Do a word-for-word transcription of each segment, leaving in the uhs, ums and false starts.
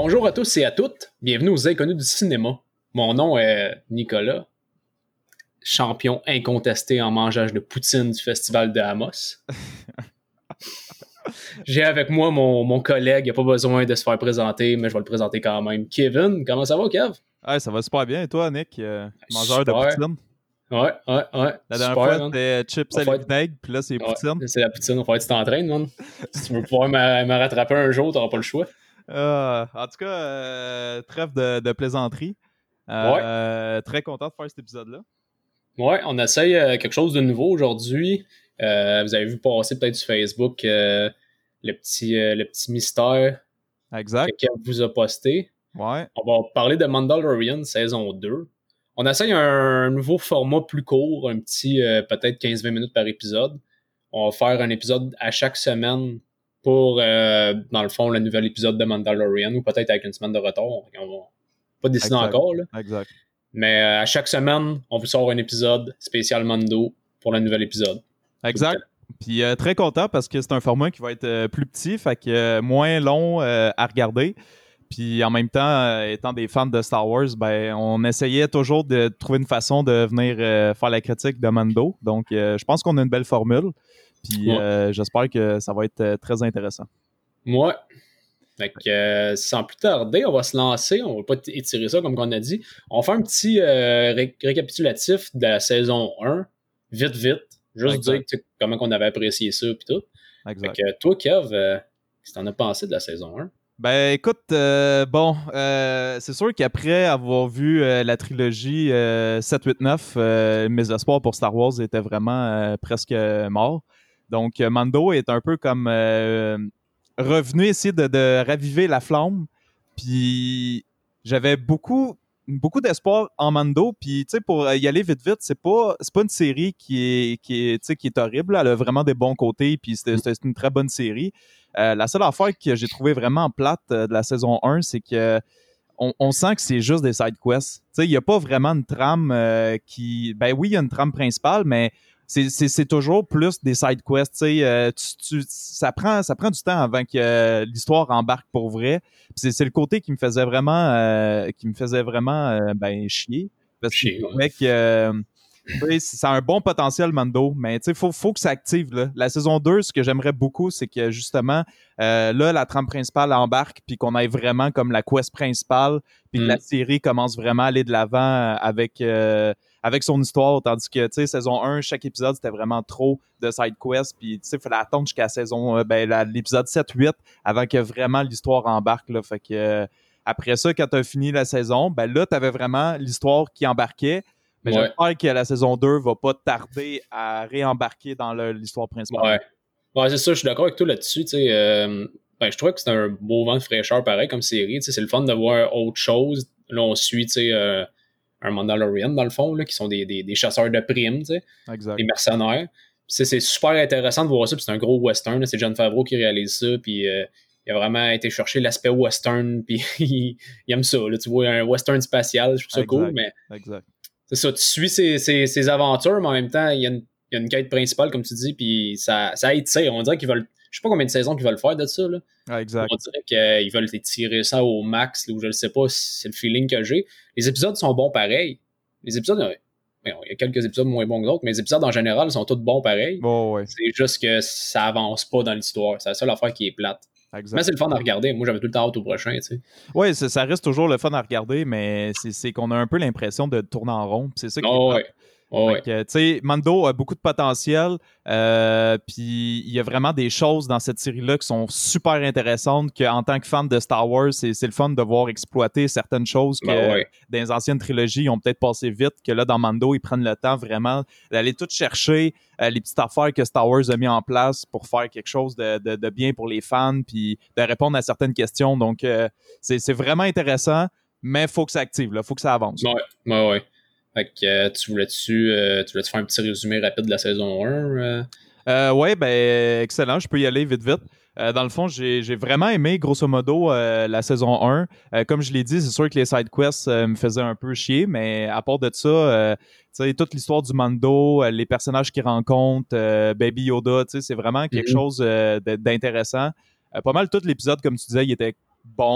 Bonjour à tous et à toutes, bienvenue aux Inconnus du cinéma. Mon nom est Nicolas, champion incontesté en mangeage de poutine du festival de Amos. J'ai avec moi mon, mon collègue, il n'a pas besoin de se faire présenter, mais je vais le présenter quand même. Kevin, comment ça va, Kev? Ouais, ça va super bien. Et toi, Nick, euh, mangeur super. de poutine? Ouais, ouais, ouais. La dernière super, fois, man. c'était chips On à va vinaigre, puis là, c'est Ouais, poutine. c'est la poutine, il va être tu t'entraînes, man. Si tu veux pouvoir me, me rattraper un jour, t'auras pas le choix. Euh, en tout cas, euh, trêve de, de plaisanterie. Euh, Ouais. Très content de faire cet épisode-là. Ouais, on essaye euh, quelque chose de nouveau aujourd'hui. Euh, vous avez vu passer peut-être sur Facebook euh, le, petit, euh, le petit mystère Exact. que Kev vous a posté. Ouais. On va parler de Mandalorian saison deux. On essaye un nouveau format plus court, un petit euh, peut-être quinze vingt minutes par épisode. On va faire un épisode à chaque semaine pour, euh, dans le fond, le nouvel épisode de Mandalorian, ou peut-être avec une semaine de retard. On va pas décider Exact. encore, là. Exact. Mais euh, à chaque semaine, on vous sort un épisode spécial Mando pour le nouvel épisode. Exact. Puis euh, très content parce que c'est un format qui va être euh, plus petit, fait que euh, moins long euh, à regarder. Puis en même temps, euh, étant des fans de Star Wars, ben on essayait toujours de trouver une façon de venir euh, faire la critique de Mando. Donc euh, je pense qu'on a une belle formule. Puis Ouais. euh, j'espère que ça va être euh, très intéressant. Ouais. Fait que euh, sans plus tarder, on va se lancer. On va pas étirer ça comme on a dit. On va faire un petit euh, ré- récapitulatif de la saison un. Vite, vite. Juste Exact. dire comment on avait apprécié ça puis tout. Exact. Fait que toi, Kev, euh, qu'est-ce que t'en as pensé de la saison un? Ben écoute, euh, bon, euh, c'est sûr qu'après avoir vu euh, la trilogie euh, sept, huit, neuf, euh, mes espoirs pour Star Wars étaient vraiment euh, presque morts. Donc euh, Mando est un peu comme euh, revenu essayer de, de raviver la flamme. Puis j'avais beaucoup beaucoup d'espoir en Mando. Puis tu sais, pour y aller vite vite, c'est pas c'est pas une série qui est qui est tu sais qui est horrible. Elle a vraiment des bons côtés. Puis c'est, c'est une très bonne série. Euh, la seule affaire que j'ai trouvé vraiment plate euh, de la saison un, c'est que on, on sent que c'est juste des side quests. Il n'y a pas vraiment une trame euh, qui... Ben oui, il y a une trame principale, mais c'est, c'est, c'est toujours plus des side quests. Euh, tu, tu, ça, prend, ça prend du temps avant que euh, l'histoire embarque pour vrai. Puis c'est, c'est le côté qui me faisait vraiment, euh, qui me faisait vraiment euh, ben, chier. Parce que je trouvais que... Euh, oui, ça a un bon potentiel, Mando, mais il faut, faut que ça active. Là. La saison deux, ce que j'aimerais beaucoup, c'est que justement, euh, là, la trame principale embarque, puis qu'on ait vraiment comme la quest principale, puis que Mm. la série commence vraiment à aller de l'avant avec, euh, avec son histoire, tandis que, tu sais, saison un, chaque épisode, c'était vraiment trop de side quest, puis, tu sais, il fallait attendre jusqu'à saison, euh, ben, la, l'épisode sept huit avant que vraiment l'histoire embarque, là. Fait que, euh, après ça, quand t'as fini la saison, ben là, t'avais vraiment l'histoire qui embarquait. Mais Ouais. j'espère que la saison deux va pas tarder à réembarquer dans le, l'histoire principale. Ouais. Ouais, c'est ça, je suis d'accord avec toi là-dessus. Euh, ben, je trouve que c'est un beau vent de fraîcheur pareil comme série. C'est le fun de voir autre chose. Là, on suit euh, un Mandalorian, dans le fond, là, qui sont des, des, des chasseurs de primes, exact. Des mercenaires. Puis, c'est super intéressant de voir ça. Puis c'est un gros western. Là, c'est Jon Favreau qui réalise ça. Puis euh, il a vraiment été chercher l'aspect western. Puis il, il aime ça. Là, tu vois, un western spatial, je trouve ça exact. cool. Mais exact. C'est ça, tu suis ses, ses, ses aventures, mais en même temps, il y a une, il y a une quête principale, comme tu dis, puis ça, ça étire. On dirait qu'ils veulent. Je sais pas combien de saisons qu'ils veulent faire de ça. Là. Ah, exact. On dirait qu'ils veulent étirer ça au max, là, ou je ne sais pas, c'est le feeling que j'ai. Les épisodes sont bons pareil. Les épisodes, il y a quelques épisodes moins bons que d'autres, mais les épisodes en général sont tous bons pareil. Oh, ouais. C'est juste que ça avance pas dans l'histoire. C'est la seule affaire qui est plate. Exact. Mais c'est le fun à regarder. Moi, j'avais tout le temps hâte au prochain. Tu sais. Oui, ça reste toujours le fun à regarder, mais c'est, c'est qu'on a un peu l'impression de tourner en rond. C'est ça qui oh, est ouais. Oh, ouais. Tu sais, Mando a beaucoup de potentiel, euh, puis il y a vraiment des choses dans cette série-là qui sont super intéressantes, qu'en tant que fan de Star Wars, c'est, c'est le fun de voir exploiter certaines choses que ben ouais. dans les anciennes trilogies, ils ont peut-être passé vite, que là, dans Mando, ils prennent le temps vraiment d'aller tout chercher euh, les petites affaires que Star Wars a mis en place pour faire quelque chose de, de, de bien pour les fans, puis de répondre à certaines questions. Donc, euh, c'est, c'est vraiment intéressant, mais il faut que ça active, il faut que ça avance. Ouais, ouais, ouais. Fait que euh, tu voulais-tu, euh, tu voulais-tu faire un petit résumé rapide de la saison un? Euh? Euh, ouais, ben excellent, je peux y aller vite vite. Euh, dans le fond, j'ai, j'ai vraiment aimé, grosso modo, euh, la saison un. Euh, comme je l'ai dit, c'est sûr que les side quests euh, me faisaient un peu chier, mais à part de ça, euh, tu sais, toute l'histoire du Mando, euh, les personnages qu'il rencontre, euh, Baby Yoda, tu sais, c'est vraiment quelque Mm-hmm. chose euh, d'intéressant. Euh, pas mal tout l'épisode, comme tu disais, il était bon.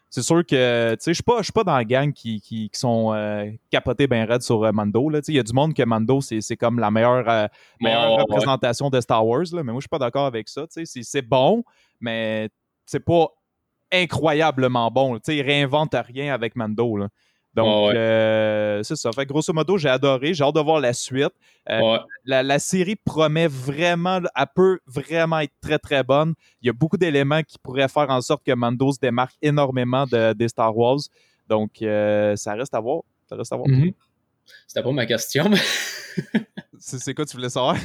c'est sûr que, tu sais, je suis pas, je suis pas dans la gang qui, qui, qui sont euh, capotés ben raides sur euh, Mando, là. Tu sais, il y a du monde que Mando, c'est, c'est comme la meilleure, euh, meilleure Oh, représentation ouais. de Star Wars, là. Mais moi, je suis pas d'accord avec ça, tu sais. C'est, c'est bon, mais c'est pas incroyablement bon. Tu sais, il réinvente rien avec Mando, là. Donc, oh, ouais. euh, c'est ça. Fait que grosso modo, j'ai adoré. J'ai hâte de voir la suite. Euh, ouais. la, la série promet vraiment, elle peut vraiment être très, très bonne. Il y a beaucoup d'éléments qui pourraient faire en sorte que Mando se démarque énormément de, des Star Wars. Donc, euh, ça reste à voir. Ça reste à voir. Mm-hmm. C'était pas ma question, mais... c'est, c'est quoi tu voulais savoir?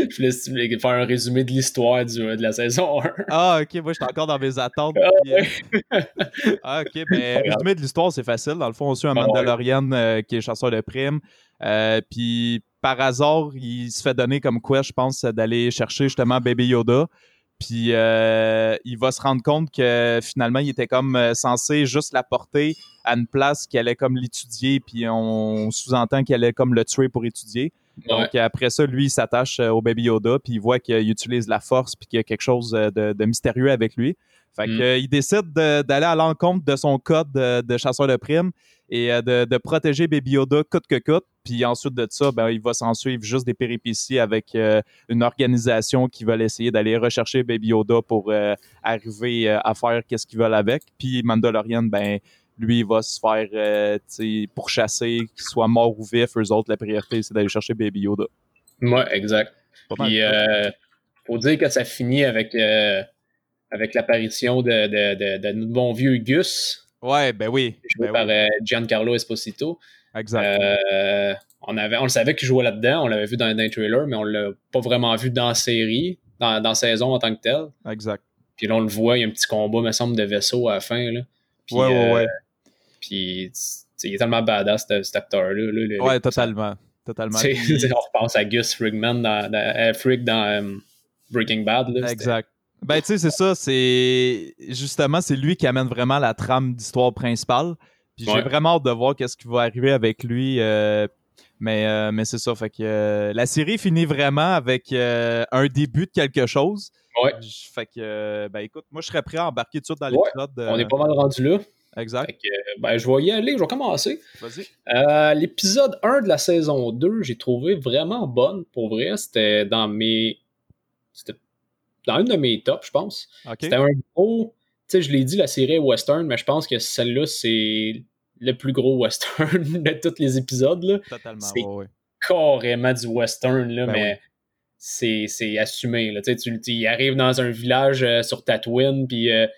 Je voulais faire un résumé de l'histoire du, de la saison un. Ah, OK. Moi, j'étais encore dans mes attentes. Ah, puis, euh... ah OK. Ben, résumé de l'histoire, c'est facile. Dans le fond, on suit un Mandalorian euh, qui est chasseur de primes. Euh, puis, par hasard, il se fait donner comme quest, je pense, d'aller chercher justement Baby Yoda. Puis, euh, il va se rendre compte que finalement, il était comme euh, censé juste la porter à une place qui allait comme l'étudier. Puis, on sous-entend qu'il allait comme le tuer pour étudier. Donc, ouais. Après ça, lui, il s'attache au Baby Yoda, puis il voit qu'il utilise la force, puis qu'il y a quelque chose de, de mystérieux avec lui. Fait mm. qu'il décide de, d'aller à l'encontre de son code de, de chasseur de primes et de, de protéger Baby Yoda coûte que coûte. Puis ensuite de ça, ben, il va s'en suivre juste des péripéties avec euh, une organisation qui va essayer d'aller rechercher Baby Yoda pour euh, arriver euh, à faire qu'est-ce qu'ils veulent avec. Puis Mandalorian, ben... lui, il va se faire euh, pourchasser, qu'il soit mort ou vif. Eux autres, la priorité, c'est d'aller chercher Baby Yoda. Ouais, exact. Puis, euh, faut dire que ça finit avec, euh, avec l'apparition de, de, de, de notre bon vieux Gus. Ouais, ben oui. Joué ben par oui. Euh, Giancarlo Esposito. Exact. Euh, on, avait, on le savait qu'il jouait là-dedans. On l'avait vu dans, dans les trailers, mais on l'a pas vraiment vu dans la série, dans, dans la saison en tant que telle. Exact. Puis là, on le voit, il y a un petit combat, me semble, de vaisseau à la fin. Là. Puis, ouais, ouais, euh, ouais. Puis, il est tellement badass, cet, cet acteur-là. Là, le, ouais, le, totalement. totalement. Puis... On repense à Gus Frigman dans, dans, euh, Frigg dans um, Breaking Bad. Là, exact. Ben, tu sais, c'est ça. C'est justement, c'est lui qui amène vraiment la trame d'histoire principale. Puis ouais. J'ai vraiment hâte de voir qu'est-ce qui va arriver avec lui. Euh, mais, euh, mais c'est ça. Fait que euh, la série finit vraiment avec euh, un début de quelque chose. Ouais. Fait que, euh, ben écoute, moi, je serais prêt à embarquer tout de suite dans l'épisode. Ouais, on est pas mal rendu là. Exact. Fait que, ben, je vais y aller, je vais commencer. Vas-y. Euh, l'épisode un de la saison deux, j'ai trouvé vraiment bonne, pour vrai. C'était dans mes... C'était dans une de mes tops, je pense. Okay. C'était un gros... Tu sais, je l'ai dit, la série est western, mais je pense que celle-là, c'est le plus gros western de tous les épisodes. Là. Totalement, c'est ouais, ouais. carrément du western, là, ben mais... Oui. C'est, c'est assumé. Là. Tu, tu, il arrive dans un village euh, sur Tatooine, puis euh,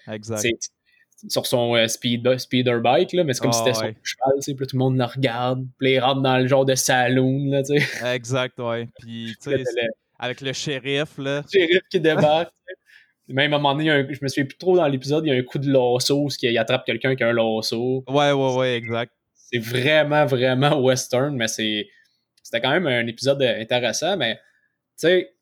sur son euh, speed, speeder bike, là, mais c'est comme oh, si c'était ouais. son cheval, puis tout le monde le regarde, puis il rentre dans le genre de saloon. Là, exact, ouais. Puis, tu sais, le... avec le shérif. Là. Le shérif qui débarque. Même à un moment donné, un... je me souviens plus trop dans l'épisode, il y a un coup de lasso, parce qu'il attrape quelqu'un qui a un lasso. Ouais, ouais, ouais, exact. C'est vraiment, vraiment western, mais c'est... c'était quand même un épisode intéressant, mais tu sais,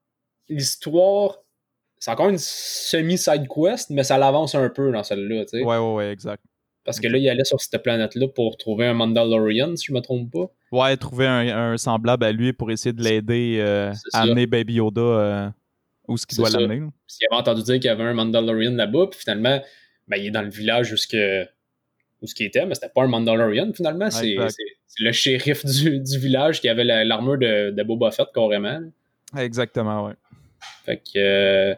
l'histoire, c'est encore une semi-side quest, mais ça l'avance un peu dans celle-là, tu sais. Ouais, ouais, ouais, exact. Parce que là, il allait sur cette planète-là pour trouver un Mandalorian, si je me trompe pas. Ouais, trouver un, un semblable à lui pour essayer de l'aider euh, à amener Baby Yoda euh, où ce qu'il doit ça. l'amener. Puis il avait entendu dire qu'il y avait un Mandalorian là-bas, puis finalement, ben, il est dans le village où ce que... où ce qu'il était, mais c'était pas un Mandalorian, finalement. C'est, c'est, c'est le shérif du, du village qui avait la, l'armure de, de Boba Fett, carrément. Exactement, ouais. Fait que euh,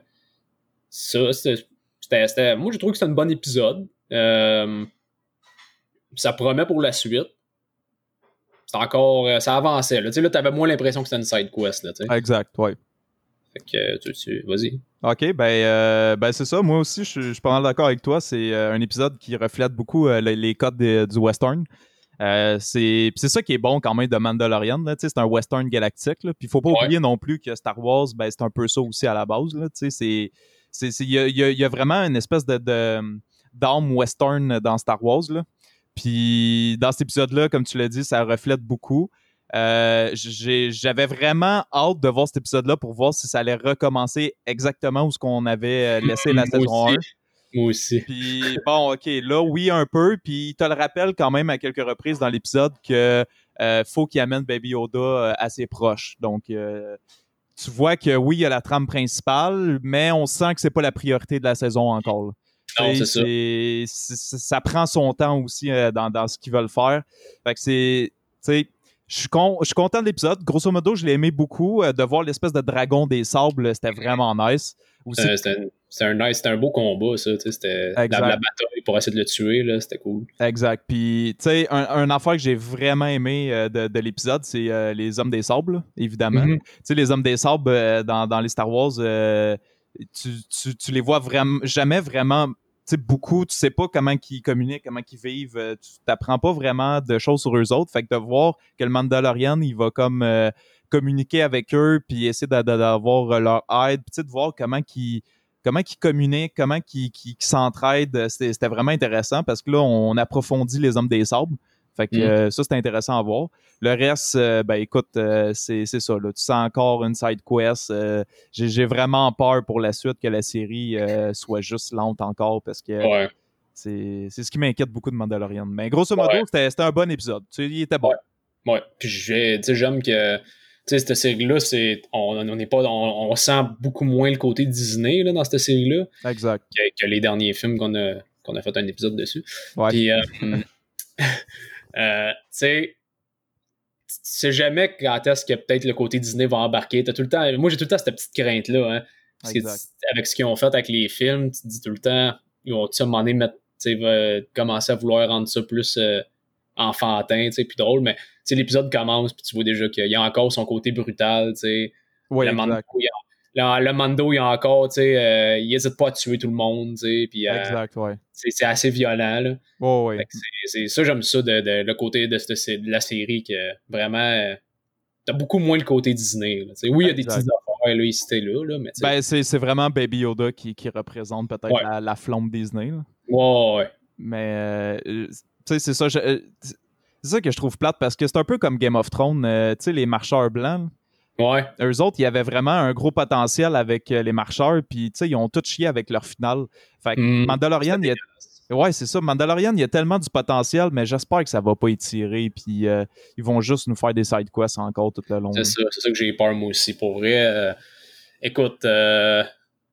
ça, c'était, c'était, c'était... Moi, j'ai trouvé que c'était un bon épisode. Euh, ça promet pour la suite. C'est encore... Ça avançait, là. Tu sais, là, t'avais moins l'impression que c'était une side quest, là, tu sais. Exact, ouais. Fait que, tu, tu, vas-y. OK, ben, euh, ben c'est ça. Moi aussi, je, je suis pas mal d'accord avec toi. C'est euh, un épisode qui reflète beaucoup euh, les, les codes de, du western. Euh, c'est, c'est ça qui est bon quand même de Mandalorian. Là, c'est un western galactique. Puis il faut pas ouais. oublier non plus que Star Wars, ben, c'est un peu ça aussi à la base. Là, c'est, c'est, c'est, y, a, y, a, y a vraiment une espèce de, de, d'âme western dans Star Wars. Là. Puis dans cet épisode-là, comme tu l'as dit, ça reflète beaucoup. Euh, j'ai, j'avais vraiment hâte de voir cet épisode-là pour voir si ça allait recommencer exactement où ce qu'on avait laissé la saison un. Moi aussi. Puis bon, OK, là, oui, un peu. Puis il te le rappelle quand même à quelques reprises dans l'épisode que euh, faut qu'il amène Baby Yoda euh, assez proche. Donc, euh, tu vois que oui, il y a la trame principale, mais on sent que c'est pas la priorité de la saison encore. Là. Non, c'est ça. C'est, c'est, ça prend son temps aussi euh, dans, dans ce qu'ils veulent faire. Fait que c'est, tu sais, je suis con, je suis content de l'épisode. Grosso modo, je l'ai aimé beaucoup. Euh, de voir l'espèce de dragon des sables, c'était vraiment nice. Aussi, Euh, c'était, un, c'était, un nice, c'était un beau combat, ça. C'était la, la bataille pour essayer de le tuer, là, c'était cool. Exact. Puis, tu sais, un, un affaire que j'ai vraiment aimé euh, de, de l'épisode, c'est euh, les Hommes des Sables, évidemment. Mm-hmm. Tu sais, les Hommes des Sables, euh, dans, dans les Star Wars, euh, tu, tu, tu les vois vraiment, jamais vraiment, tu sais, beaucoup. Tu sais pas comment ils communiquent, comment ils vivent. Euh, tu t'apprends pas vraiment de choses sur eux autres. Fait que de voir que le Mandalorian, il va comme euh, communiquer avec eux, puis essayer d'avoir leur aide, puis tu sais, de voir comment ils comment ils communiquent, comment ils, ils, ils s'entraident. C'était, c'était vraiment intéressant parce que là, on approfondit les Hommes des Sables. Fait que mm. euh, ça, c'est intéressant à voir. Le reste, euh, ben écoute, euh, c'est, c'est ça. Là. Tu sens encore une side quest. Euh, j'ai, j'ai vraiment peur pour la suite que la série euh, soit juste lente encore parce que ouais. c'est, c'est ce qui m'inquiète beaucoup de Mandalorian. Mais grosso modo, ouais. c'était, c'était un bon épisode. Tu sais, il était bon. Ouais. ouais. Puis j'aime que tu sais, cette série-là, c'est, on, on, est pas, on, on sent beaucoup moins le côté Disney là, dans cette série-là. Exact. Que, que les derniers films qu'on a, qu'on a fait un épisode dessus. Ouais. Puis, euh, euh, tu sais, tu sais jamais quand est-ce que peut-être le côté Disney va embarquer. T'as tout le temps, moi, j'ai tout le temps cette petite crainte-là. Hein, parce exact. que avec ce qu'ils ont fait avec les films, tu te dis tout le temps, ils vont à un moment donné mettre, va commencer à vouloir rendre ça plus euh, enfantin, puis drôle, mais l'épisode commence, puis tu vois déjà qu'il y a encore son côté brutal. Oui, le, Mando, il a, le, le Mando, il a encore, euh, il n'hésite pas à tuer tout le monde. Puis, euh, exact, ouais. C'est, c'est assez violent. Là. Oh, oui. C'est, c'est ça, j'aime ça, de, de, le côté de, de, de la série, que vraiment, euh, t'as beaucoup moins le côté Disney. Là, oui, il y a des petites affaires là, ici et là, là, mais ben, c'est, c'est vraiment Baby Yoda qui, qui représente peut-être ouais. la, la flamme Disney. Là. Ouais, ouais. Mais, euh, tu sais, c'est ça. Je, c'est ça que je trouve plate parce que c'est un peu comme Game of Thrones, euh, tu sais, les marcheurs blancs. Là. Ouais. Eux autres, il y avait vraiment un gros potentiel avec euh, les marcheurs, puis tu sais, ils ont tout chié avec leur finale. Fait que mmh, Mandalorian, il y a... ouais, c'est ça. Mandalorian, il y a tellement du potentiel, mais j'espère que ça va pas étirer, puis euh, ils vont juste nous faire des side quests encore tout le long. C'est ça, c'est ça que j'ai peur moi aussi. Pour vrai, euh, écoute, euh,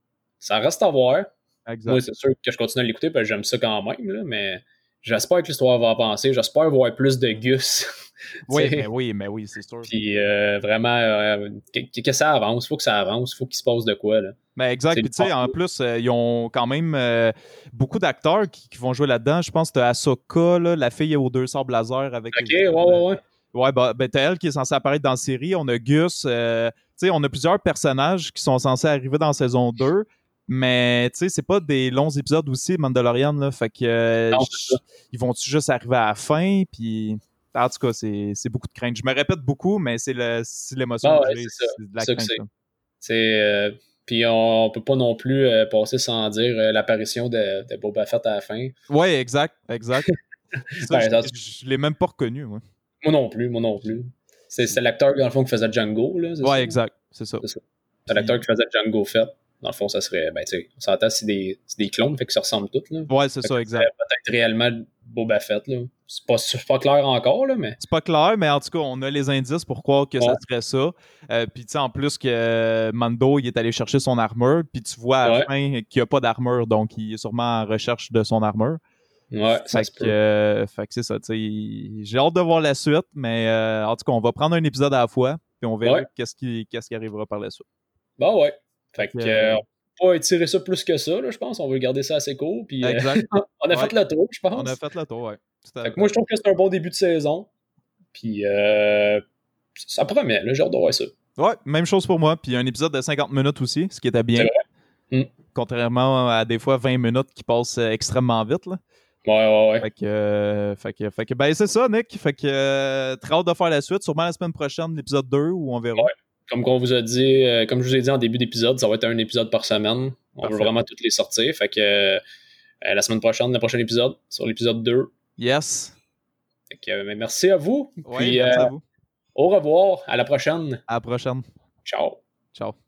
ça reste à voir. Exact. Moi, c'est sûr que je continue à l'écouter parce que j'aime ça quand même, là, mais j'espère que l'histoire va avancer. J'espère voir plus de Gus. oui, mais oui, mais oui, c'est sûr. Puis euh, vraiment, euh, que, que ça avance. Il faut que ça avance. Il faut qu'il se passe de quoi. Là. Ben exact. Puis tu sais, en plus, euh, ils ont quand même euh, beaucoup d'acteurs qui, qui vont jouer là-dedans. Je pense que t'as Ahsoka, là, la fille aux deux sables laser avec. Ok, ouais, ouais, ouais. Ouais, ben, ben t'as elle qui est censée apparaître dans la série. On a Gus. Euh, tu sais, on a plusieurs personnages qui sont censés arriver dans saison deux. Mais tu sais, c'est pas des longs épisodes aussi, Mandalorian, là. Fait que euh, non, j- ils vont-tu juste arriver à la fin? Puis en tout cas, c'est, c'est beaucoup de crainte. Je me répète beaucoup, mais c'est, le, c'est l'émotion ah, que ouais, j'ai. C'est, c'est de la c'est crainte. C'est, c'est euh, puis on peut pas non plus euh, passer sans dire euh, l'apparition de, de Boba Fett à la fin. Oui, exact, exact. Ça, ben, je, je, je l'ai même pas reconnu, moi. Moi non plus, moi non plus. C'est, c'est l'acteur, dans le fond, qui faisait Django, là. C'est ouais, ça? exact, c'est ça. C'est ça. C'est l'acteur qui faisait Django Fett. Dans le fond, ça serait, ben, tu sais, on s'entend, c'est des, c'est des clones, fait que ça ressemble toutes, là. Ouais, c'est fait ça, exact. Peut-être réellement Boba Fett, là. C'est pas, c'est pas clair encore, là, mais... C'est pas clair, mais en tout cas, on a les indices pour croire que ouais. ça serait ça. Euh, puis, tu sais, en plus que Mando, il est allé chercher son armure, puis tu vois à la ouais. fin qu'il n'y a pas d'armure, donc il est sûrement en recherche de son armure. Ouais, fait ça que, euh, fait que c'est ça, tu sais. J'ai hâte de voir la suite, mais euh, en tout cas, on va prendre un épisode à la fois, puis on verra ouais. qu'est-ce, qui, qu'est-ce qui arrivera par la suite. Bah ouais. Fait que, euh, on va pas étirer ça plus que ça, là, je pense. On va garder ça assez court. Puis, exact. Euh, on a ouais. fait le tour, je pense. On a fait le tour, ouais. Fait que moi, je trouve que c'est un bon début de saison. Puis, euh, ça promet, là, j'ai hâte de voir ça. Ouais, même chose pour moi. Puis, un épisode de cinquante minutes aussi, ce qui était bien. Mm. Contrairement à des fois vingt minutes qui passent extrêmement vite, là. Ouais, ouais, ouais. Fait que, euh, fait que, fait que ben, c'est ça, Nick. Fait que, euh, très hâte de faire la suite. Sûrement la semaine prochaine, l'épisode deux, où on verra. Ouais. Comme on vous a dit, euh, comme je vous ai dit en début d'épisode, ça va être un épisode par semaine. On Parfait. veut vraiment toutes les sortir. Fait que euh, la semaine prochaine, le prochain épisode, sur l'épisode deux. Yes. Fait que, euh, merci à vous. Ouais, Puis, merci euh, à vous. Au revoir. À la prochaine. À la prochaine. Ciao. Ciao.